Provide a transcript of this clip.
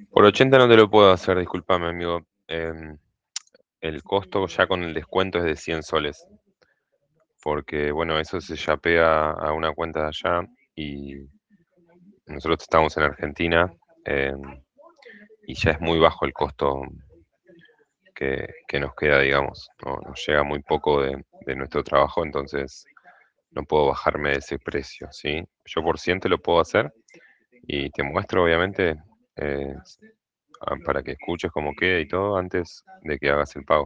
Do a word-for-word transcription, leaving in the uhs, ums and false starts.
Por ochenta no te lo puedo hacer, discúlpame, amigo. Em, el costo ya con el descuento es de cien soles, porque bueno, eso se yapea a una cuenta de allá y nosotros estamos en Argentina, em, y ya es muy bajo el costo que, que nos queda, digamos. No, nos llega muy poco de, de nuestro trabajo, entonces no puedo bajarme de ese precio, ¿sí? Yo por cien te lo puedo hacer y te muestro, obviamente, eh, ah, para que escuches cómo queda y todo antes de que hagas el pago.